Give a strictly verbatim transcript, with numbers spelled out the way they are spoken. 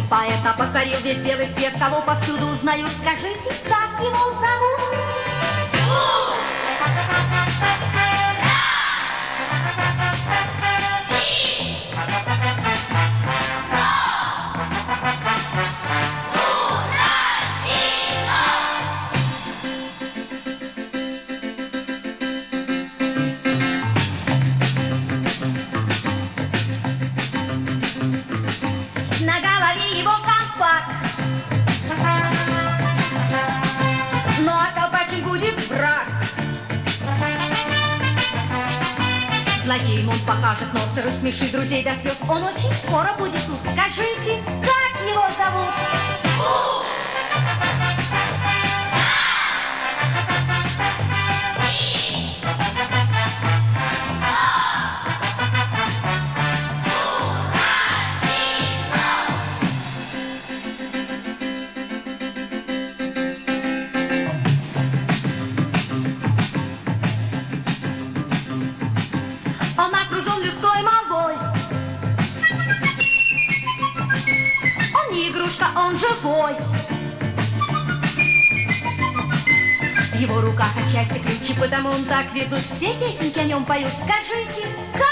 поэта покорил весь белый свет, кого повсюду узнают. Скажите, как его зовут? На голове его колпак, ну а колпачен будет враг. Злодеям он покажет нос и рассмешит друзей до слез. Он очень скоро будет тут. Скажите, как его зовут? Он окружен людской молвой. Он не игрушка, он живой. В его руках отчасти ключи, потому он так везут. Все песенки о нем поют. Скажите, как